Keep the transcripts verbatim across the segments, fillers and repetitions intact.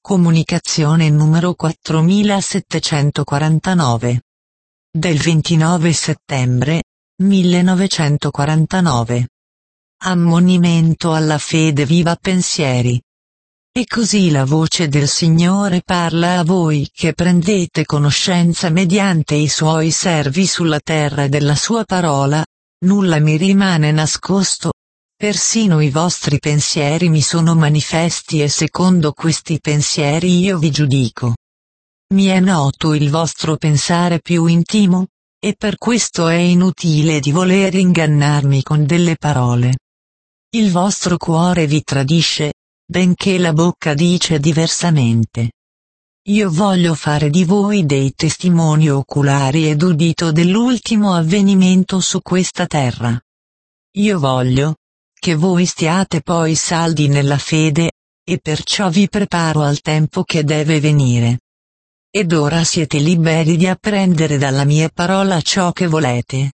Comunicazione numero quattromilasettecentoquarantanove. Del ventinove settembre millenovecentoquarantanove. Ammonimento alla fede viva pensieri. E così la voce del Signore parla a voi che prendete conoscenza mediante i suoi servi sulla terra della sua parola, nulla mi rimane nascosto. Persino i vostri pensieri mi sono manifesti e secondo questi pensieri io vi giudico. Mi è noto il vostro pensare più intimo, e per questo è inutile di voler ingannarmi con delle parole. Il vostro cuore vi tradisce, benché la bocca dice diversamente. Io voglio fare di voi dei testimoni oculari ed udito dell'ultimo avvenimento su questa terra. Io voglio che voi stiate poi saldi nella fede, e perciò vi preparo al tempo che deve venire. Ed ora siete liberi di apprendere dalla mia parola ciò che volete.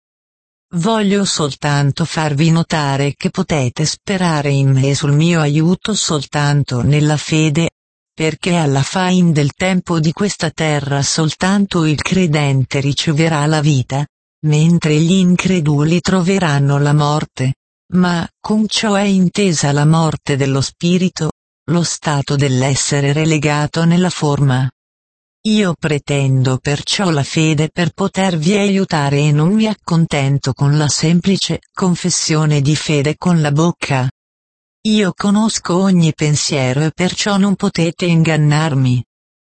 Voglio soltanto farvi notare che potete sperare in me e sul mio aiuto soltanto nella fede, perché alla fin del tempo di questa terra soltanto il credente riceverà la vita, mentre gli increduli troveranno la morte. Ma, con ciò è intesa la morte dello spirito, lo stato dell'essere relegato nella forma. Io pretendo perciò la fede per potervi aiutare e non mi accontento con la semplice confessione di fede con la bocca. Io conosco ogni pensiero e perciò non potete ingannarmi.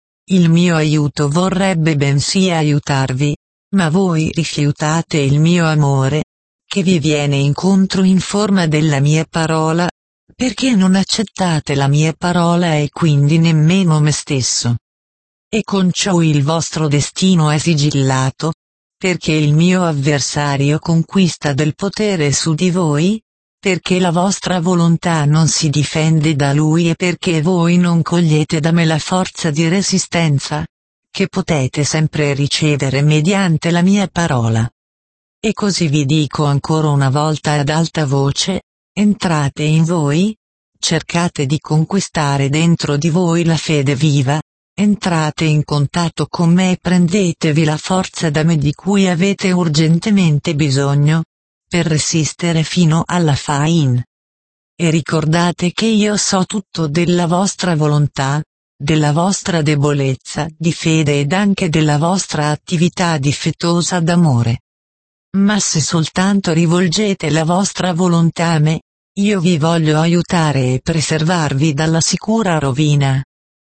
Il mio aiuto vorrebbe bensì aiutarvi, ma voi rifiutate il mio amore, che vi viene incontro in forma della mia parola, perché non accettate la mia parola e quindi nemmeno me stesso. E con ciò il vostro destino è sigillato, perché il mio avversario conquista del potere su di voi, perché la vostra volontà non si difende da lui e perché voi non cogliete da me la forza di resistenza, che potete sempre ricevere mediante la mia parola. E così vi dico ancora una volta ad alta voce, entrate in voi, cercate di conquistare dentro di voi la fede viva, entrate in contatto con me e prendetevi la forza da me di cui avete urgentemente bisogno, per resistere fino alla fine. E ricordate che io so tutto della vostra volontà, della vostra debolezza di fede ed anche della vostra attività difettosa d'amore. Ma se soltanto rivolgete la vostra volontà a me, io vi voglio aiutare e preservarvi dalla sicura rovina.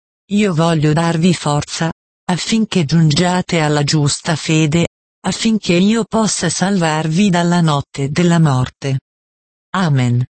Io voglio darvi forza, affinché giungiate alla giusta fede, affinché io possa salvarvi dalla notte della morte. Amen.